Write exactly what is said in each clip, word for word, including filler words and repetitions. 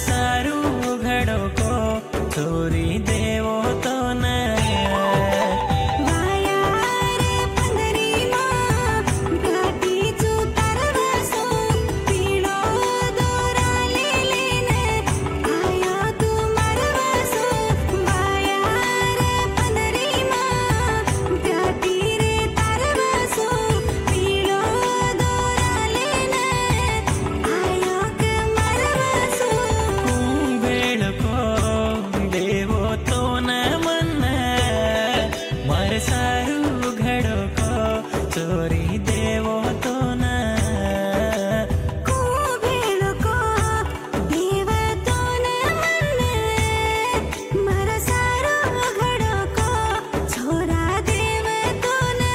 सारू घड़ो को छोरी देवो तो न सारू घड़ो को चोरी देवो तो न को भेड़ो को देव तो न मारा सारू घड़ो को छोरा देव तो न।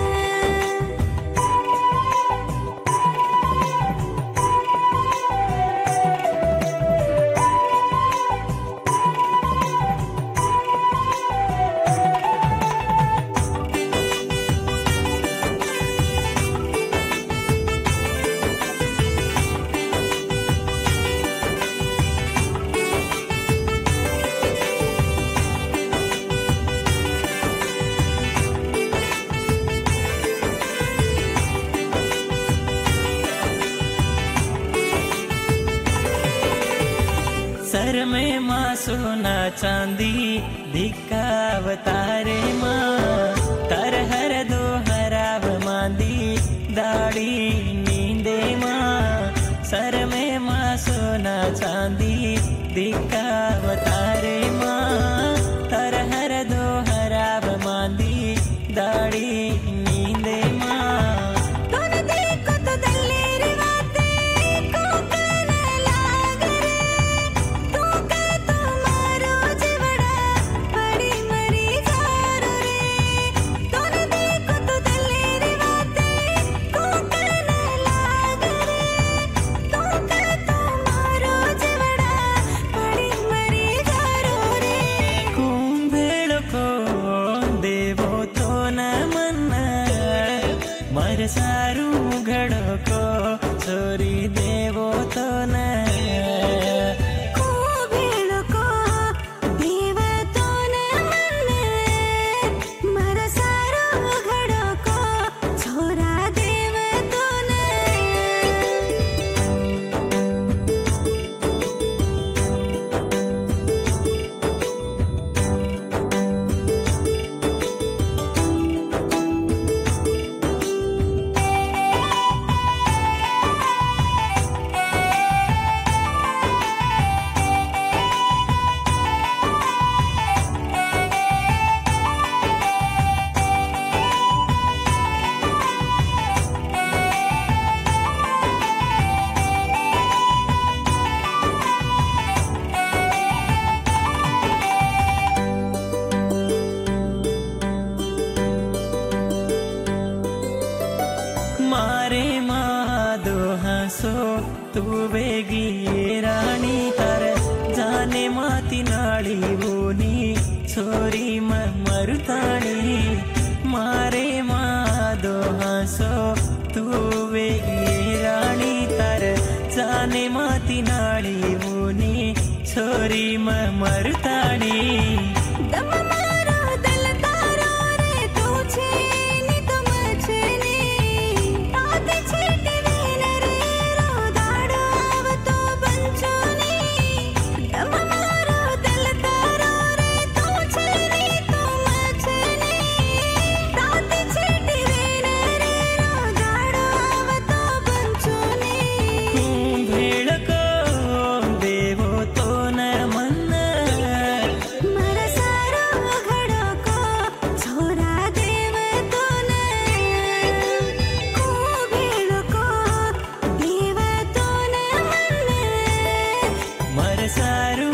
सर में माँ सोना चांदी दिखावतारे माँ तर हर दो हराव मांदी दाढ़ी नींदे माँ। सर में माँ सोना चांदी दिखावतारे माँ तर हर दो हराव मांदी दाढ़ी नींदे माँ। मर सारू घड़ो को छोरी देवो तो न को भेड़ो को देव तो न मारा सारू घड़ो को छोरा देव तो न। मारे मादो हंसो तू बेगी रानी तर जाने माती नाड़ी बोनी छोरी मरुतानी। मारे मादो हंसो तू बेगी रानी तर जाने माती नाड़ी बोनी छोरी मरुतानी। सारू